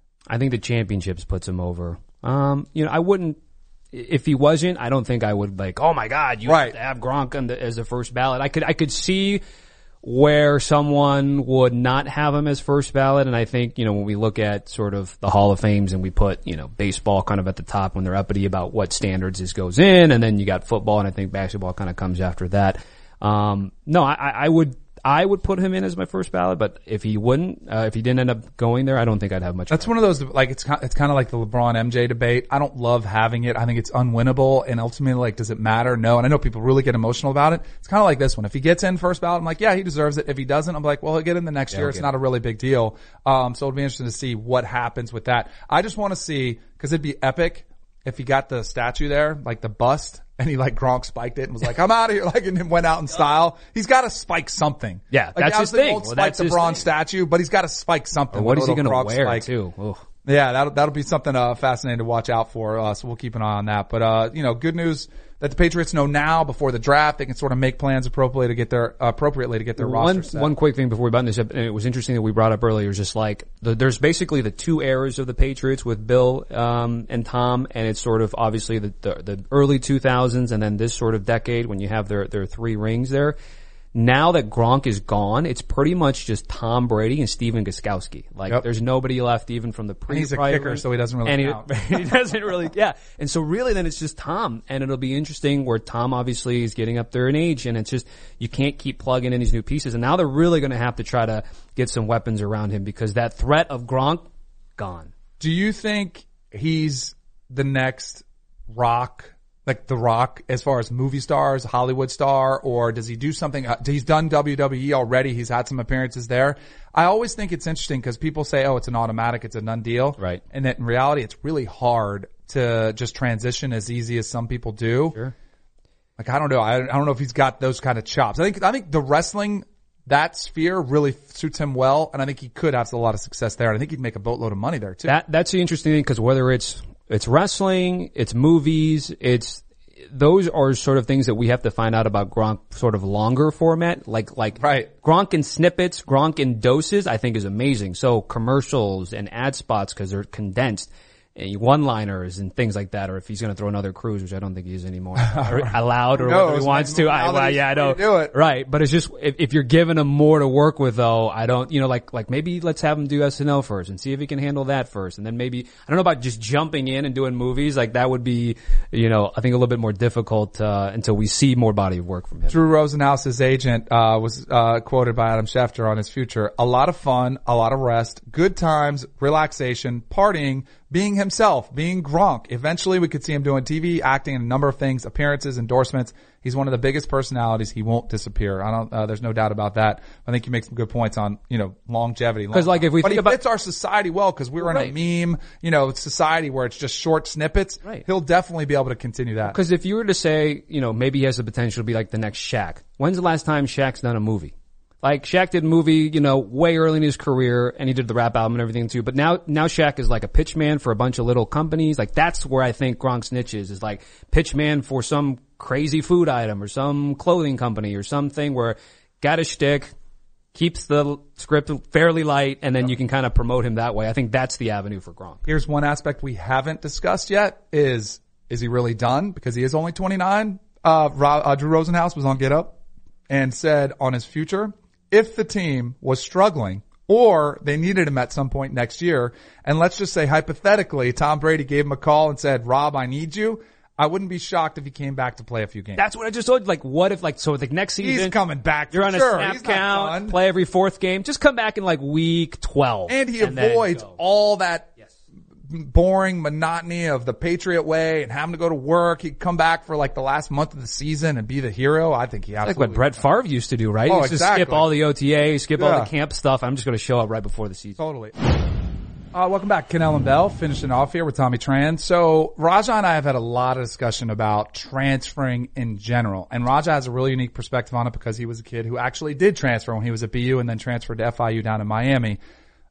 I think the championships puts him over. Um, you know, I wouldn't, if he wasn't, I don't think I would like, oh my God, you right. have to have Gronk on the, as a first ballot. I could, I could see where someone would not have him as first ballot. And I think, you know, when we look at sort of the Hall of Fames and we put, you know, baseball kind of at the top when they're uppity about what standards this goes in, and then you got football, and I think basketball kind of comes after that. Um, no, I, I would, I would put him in as my first ballot, but if he wouldn't, uh, if he didn't end up going there, I don't think I'd have much. That's one of those, like, it's kind, it's kind of like the LeBron M J debate. I don't love having it. I think it's unwinnable, and ultimately, like, does it matter? No. And I know people really get emotional about it. It's kind of like this one. If he gets in first ballot, I'm like, yeah, he deserves it. If he doesn't, I'm like, well, he'll get in the next yeah, year. It's not a really big deal. Um, so it'll be interesting to see what happens with that. I just want to see, cause it'd be epic if he got the statue there, like the bust, and he like Gronk spiked it and was like, I'm out of here, like, and then went out in style. He's got to spike something. Yeah, like, that's his thing. Won't Well, spike that's the his bronze thing. statue, but he's got to spike something. Or what is he going to Gronk wear spike. too? Ugh. Yeah, that'll, that'll be something, uh, fascinating to watch out for. Uh, so we'll keep an eye on that. But, uh, you know, good news that the Patriots know now before the draft, they can sort of make plans appropriately to get their, uh, appropriately to get their one, roster set. One quick thing before we button this up, and it was interesting that we brought up earlier, is just like, the, there's basically the two eras of the Patriots with Bill, um, and Tom, and it's sort of obviously the, the, the early two thousands and then this sort of decade when you have their, their three rings there. Now that Gronk is gone, it's pretty much just Tom Brady and Steven Gostkowski. Like, yep. There's nobody left even from the pre And he's a kicker, so he doesn't really and count. He, he doesn't really, yeah. And so really then it's just Tom. And it'll be interesting where Tom obviously is getting up there in age, and it's just, you can't keep plugging in these new pieces. And now they're really going to have to try to get some weapons around him because that threat of Gronk, gone. Do you think he's the next Rock? Like The Rock, as far as movie stars, Hollywood star, or does he do something? Uh, he's done W W E already. He's had some appearances there. I always think it's interesting because people say, oh, it's an automatic, it's a done deal. Right. And that in reality, it's really hard to just transition as easy as some people do. Sure. Like, I don't know. I, I don't know if he's got those kind of chops. I think, I think the wrestling, that sphere really suits him well, and I think he could have a lot of success there. And I think he'd make a boatload of money there too. That, that's the interesting thing because whether it's, It's wrestling, it's movies, it's, those are sort of things that we have to find out about Gronk sort of longer format, like, like, right. Gronk in snippets, Gronk in doses, I think is amazing. So commercials and ad spots because they're condensed. One-liners and things like that, or if he's going to throw another cruise, which I don't think he is anymore, allowed or whether he wants to. I, well, yeah, I know. Do it. Right, but it's just if, if you're giving him more to work with, though, I don't, you know, like like maybe let's have him do S N L first and see if he can handle that first, and then maybe I don't know about just jumping in and doing movies like that would be, you know, I think a little bit more difficult uh, until we see more body of work from him. Drew Rosenhaus's agent uh was uh quoted by Adam Schefter on his future: a lot of fun, a lot of rest, good times, relaxation, partying, being himself, being Gronk. Eventually we could see him doing T V, acting, and a number of things, appearances, endorsements. He's one of the biggest personalities. He won't disappear. I don't, uh, there's no doubt about that. I think you make some good points on, you know, longevity. Because like if we but think he about, fits our society well because we're right. in a meme, you know, society where it's just short snippets. Right. He'll definitely be able to continue that. Because if you were to say, you know, maybe he has the potential to be like the next Shaq. When's the last time Shaq's done a movie? Like Shaq did a movie, you know, way early in his career, and he did the rap album and everything too. But now, now Shaq is like a pitch man for a bunch of little companies. Like that's where I think Gronk's niche is, is like pitch man for some crazy food item or some clothing company or something where got a shtick, keeps the script fairly light, and then you can kind of promote him that way. I think that's the avenue for Gronk. Here's one aspect we haven't discussed yet: is is he really done? Because he is only twenty-nine. Uh, Ro- uh Drew Rosenhaus was on Get Up and said on his future, if the team was struggling or they needed him at some point next year, and let's just say hypothetically Tom Brady gave him a call and said, Rob, I need you, I wouldn't be shocked if he came back to play a few games. That's what I just told you. Like, what if, like, so like next season. He's coming back. You're on sure. a snap He's count, play every fourth game. Just come back in like week twelve. And he and avoids all that yes. boring monotony of the Patriot way and having to go to work. He'd come back for like the last month of the season and be the hero. I think he absolutely. Like what Brett Favre used to do, right? Oh, he used exactly. to skip all the O T A, skip Yeah. all the camp stuff. I'm just going to show up right before the season. Totally. Uh, welcome back. Ken Ellen Bell finishing off here with Tommy Tran. So Raja and I have had a lot of discussion about transferring in general. And Raja has a really unique perspective on it because he was a kid who actually did transfer when he was at B U and then transferred to F I U down in Miami.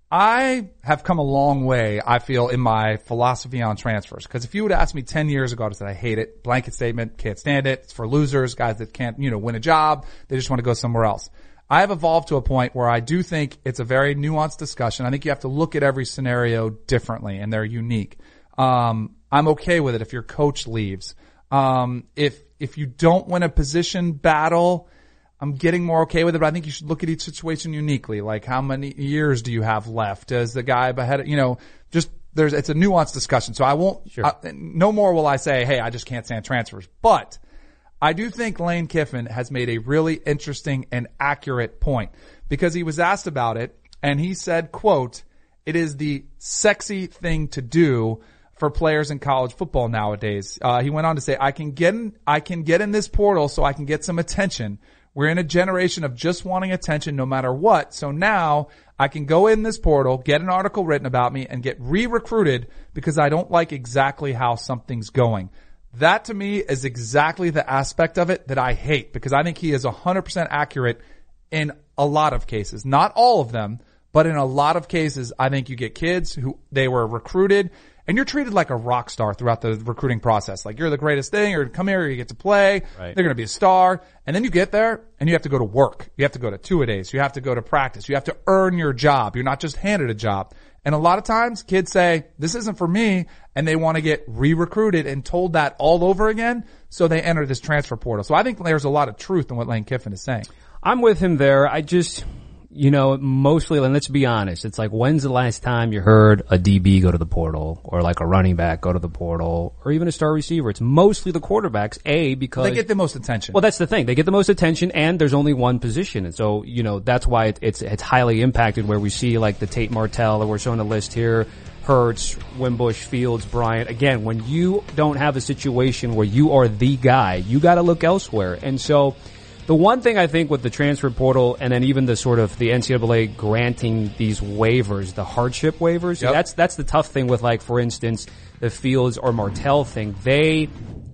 I have come a long way, I feel, in my philosophy on transfers. Because if you would ask me ten years ago, I'd say I hate it. Blanket statement, can't stand it. It's for losers, guys that can't, you know, win a job. They just want to go somewhere else. I have evolved to a point where I do think it's a very nuanced discussion. I think you have to look at every scenario differently, and they're unique. Um, I'm okay with it if your coach leaves. Um, if, if you don't win a position battle, I'm getting more okay with it, but I think you should look at each situation uniquely. Like, how many years do you have left? Does the guy ahead, you know, just, there's, it's a nuanced discussion. So I won't, sure. I, no more will I say, hey, I just can't stand transfers. But I do think Lane Kiffin has made a really interesting and accurate point, because he was asked about it and he said, quote, "It is the sexy thing to do for players in college football nowadays." Uh, he went on to say, I can get in, I can get in this portal so I can get some attention. We're in a generation of just wanting attention no matter what. So now I can go in this portal, get an article written about me, and get re-recruited because I don't like exactly how something's going. That to me is exactly the aspect of it that I hate, because I think he is one hundred percent accurate in a lot of cases. Not all of them, but in a lot of cases, I think you get kids who they were recruited and you're treated like a rock star throughout the recruiting process. Like, you're the greatest thing, or come here, you get to play. Right. They're going to be a star. And then you get there and you have to go to work. You have to go to two-a-days. You have to go to practice. You have to earn your job. You're not just handed a job. And a lot of times kids say, this isn't for me, and they want to get re-recruited and told that all over again. So they enter this transfer portal. So I think there's a lot of truth in what Lane Kiffin is saying. I'm with him there. I just, you know, mostly, and let's be honest, it's like, when's the last time you heard a D B go to the portal, or like a running back go to the portal, or even a star receiver? It's mostly the quarterbacks, A, because they get the most attention. Well, that's the thing. They get the most attention, and there's only one position. And so, you know, that's why it, it's, it's highly impacted, where we see like the Tate Martell, or we're showing a list here, Hurts, Wimbush, Fields, Bryant. Again, when you don't have a situation where you are the guy, you gotta look elsewhere. And so, the one thing I think with the transfer portal, and then even the sort of the N C double A granting these waivers, the hardship waivers, yep. that's that's the tough thing with, like, for instance, the Fields or Martell thing. They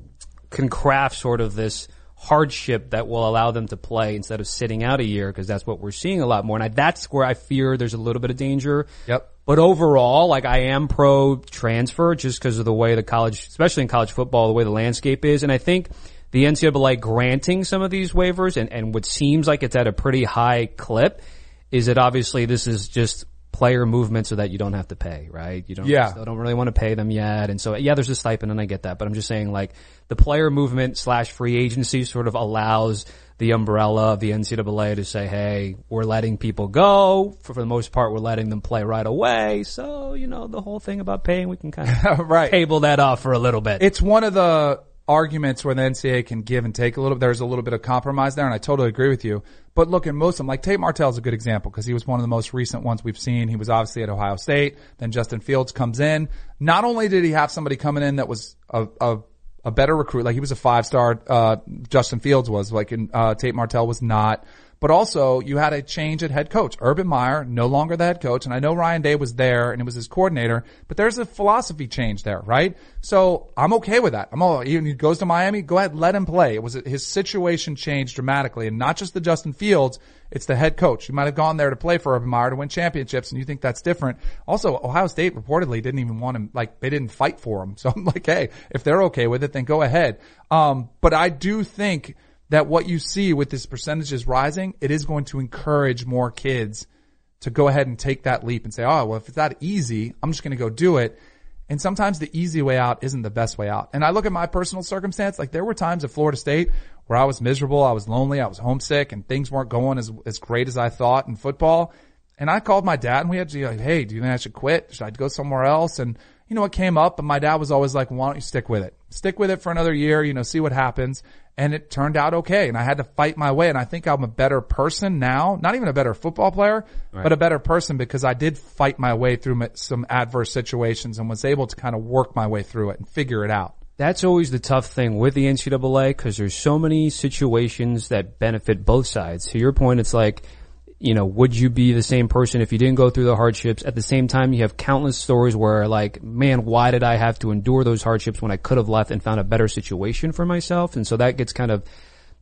can craft sort of this hardship that will allow them to play instead of sitting out a year, because that's what we're seeing a lot more. And I, that's where I fear there's a little bit of danger. Yep. But overall, like, I am pro transfer just because of the way the college, especially in college football, the way the landscape is. And I think the N C double A granting some of these waivers, and, and what seems like it's at a pretty high clip, is that obviously this is just player movement so that you don't have to pay, right? You don't, yeah. still don't really want to pay them yet. And so, yeah, there's a stipend, and I get that, but I'm just saying, like, the player movement slash free agency sort of allows the umbrella of the N C double A to say, hey, we're letting people go. For, for the most part, we're letting them play right away. So, you know, the whole thing about paying, we can kind of right. table that off for a little bit. It's one of the arguments where the N C double A can give and take a little. There's a little bit of compromise there, and I totally agree with you. But look, in most of them, like Tate Martell is a good example, because he was one of the most recent ones we've seen. He was obviously at Ohio State. Then Justin Fields comes in. Not only did he have somebody coming in that was a, a, a better recruit, like he was a five-star, uh, Justin Fields was, like in, uh, Tate Martell was not. But also, you had a change at head coach. Urban Meyer, no longer the head coach. And I know Ryan Day was there and it was his coordinator, but there's a philosophy change there, right? So I'm okay with that. I'm all, he goes to Miami, go ahead, let him play. It was, his situation changed dramatically, and not just the Justin Fields, it's the head coach. You might have gone there to play for Urban Meyer to win championships, and you think that's different. Also, Ohio State reportedly didn't even want him, like, they didn't fight for him. So I'm like, hey, if they're okay with it, then go ahead. Um, but I do think that what you see with this percentages rising, it is going to encourage more kids to go ahead and take that leap and say, oh, well, if it's that easy, I'm just going to go do it. And sometimes the easy way out isn't the best way out. And I look at my personal circumstance, like there were times at Florida State where I was miserable, I was lonely, I was homesick, and things weren't going as as great as I thought in football. And I called my dad, and we had to be like, hey, do you think I should quit? Should I go somewhere else? And you know, it came up, and my dad was always like, why don't you stick with it? Stick with it for another year, you know, see what happens. And it turned out okay. And I had to fight my way. And I think I'm a better person now, not even a better football player, right, but a better person, because I did fight my way through some adverse situations and was able to kind of work my way through it and figure it out. That's always the tough thing with the N C double A, because there's so many situations that benefit both sides. To your point, it's like, you know, would you be the same person if you didn't go through the hardships? At the same time, you have countless stories where, like, man, why did I have to endure those hardships when I could have left and found a better situation for myself? And so that gets kind of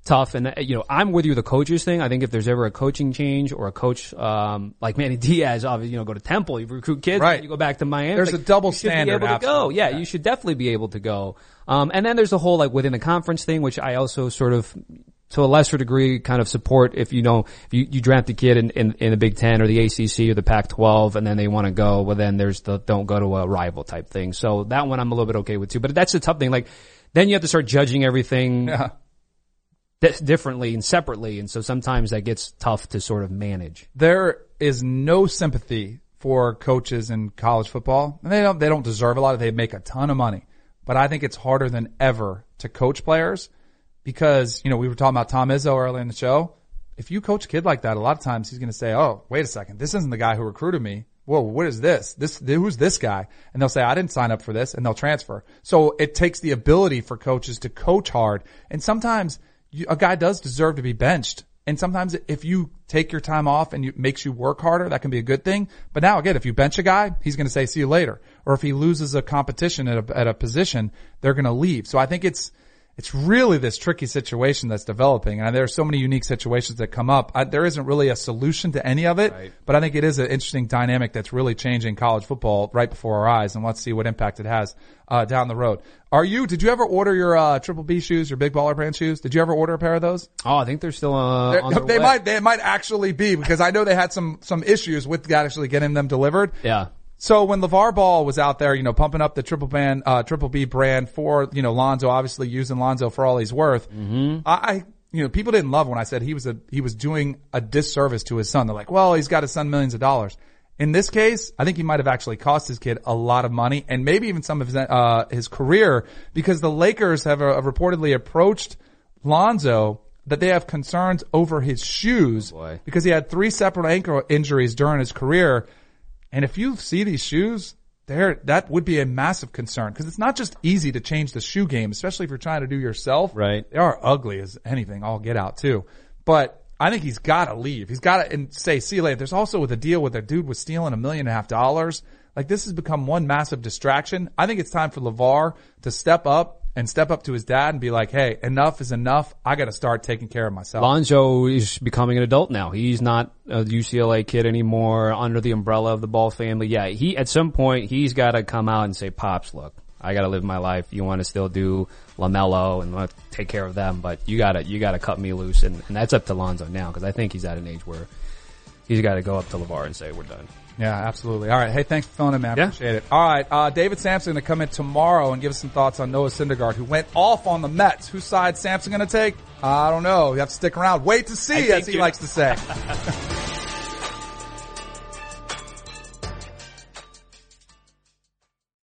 tough. And, you know, I'm with you the coaches thing. I think if there's ever a coaching change or a coach, um, like Manny Diaz, obviously, you know, go to Temple, you recruit kids, right. you go back to Miami. There's like, a double you should standard. Be able to go. Yeah, you should definitely be able to go. Um, and then there's the whole, like, within the conference thing, which I also sort of, to a lesser degree, kind of support if you know, if you, you draft a kid in, in, in the Big Ten or the A C C or the Pac twelve and then they want to go, well then there's the don't go to a rival type thing. So that one I'm a little bit okay with too. But that's a tough thing. Like, then you have to start judging everything yeah. th- differently and separately. And so sometimes that gets tough to sort of manage. There is no sympathy for coaches in college football. And they don't, they don't deserve a lot. They make a ton of money. But I think it's harder than ever to coach players. Because, you know, we were talking about Tom Izzo earlier in the show. If you coach a kid like that, a lot of times he's going to say, oh, wait a second. This isn't the guy who recruited me. Whoa, what is this? This, who's this guy? And they'll say, I didn't sign up for this, and they'll transfer. So it takes the ability for coaches to coach hard. And sometimes you, a guy does deserve to be benched. And sometimes if you take your time off and it makes you work harder, that can be a good thing. But now again, if you bench a guy, he's going to say, see you later. Or if he loses a competition at a, at a position, they're going to leave. So I think it's, It's really this tricky situation that's developing, and there are so many unique situations that come up. I, there isn't really a solution to any of it, right. But I think it is an interesting dynamic that's really changing college football right before our eyes, and let's see what impact it has uh down the road. Are you? Did you ever order your uh Triple B shoes, your Big Baller Brand shoes? Did you ever order a pair of those? Oh, I think they're still uh, on their they way. might. They might actually be, because I know they had some some issues with actually getting them delivered. Yeah. So when LeVar Ball was out there, you know, pumping up the triple band, uh, triple B brand for, you know, Lonzo, obviously using Lonzo for all he's worth. Mm-hmm. I, you know, people didn't love when I said he was a, he was doing a disservice to his son. They're like, well, he's got his son millions of dollars. In this case, I think he might have actually cost his kid a lot of money and maybe even some of his, uh, his career, because the Lakers have uh, reportedly approached Lonzo that they have concerns over his shoes oh because he had three separate ankle injuries during his career. And if you see these shoes, there, that would be a massive concern, because it's not just easy to change the shoe game, especially if you're trying to do yourself. Right. They are ugly as anything. I'll get out too. But I think he's got to leave. He's got to, and say, see you later. There's also with a deal with a dude was stealing a million and a half dollars. Like, this has become one massive distraction. I think it's time for LeVar to step up and step up to his dad and be like, hey, enough is enough. I got to start taking care of myself. Lonzo is becoming an adult now. He's not a U C L A kid anymore under the umbrella of the Ball family. Yeah, he, at some point, he's got to come out and say, Pops, look, I got to live my life. You want to still do LaMelo and want to take care of them, but you got to, you got to cut me loose. And, and that's up to Lonzo now, because I think he's at an age where he's got to go up to LeVar and say, we're done. Yeah, absolutely. All right. Hey, thanks for filling in, man. I yeah. appreciate it. All right. Uh, David Sampson going to come in tomorrow and give us some thoughts on Noah Syndergaard, who went off on the Mets. Whose side Sampson going to take? I don't know. You have to stick around. Wait to see, as he likes to say.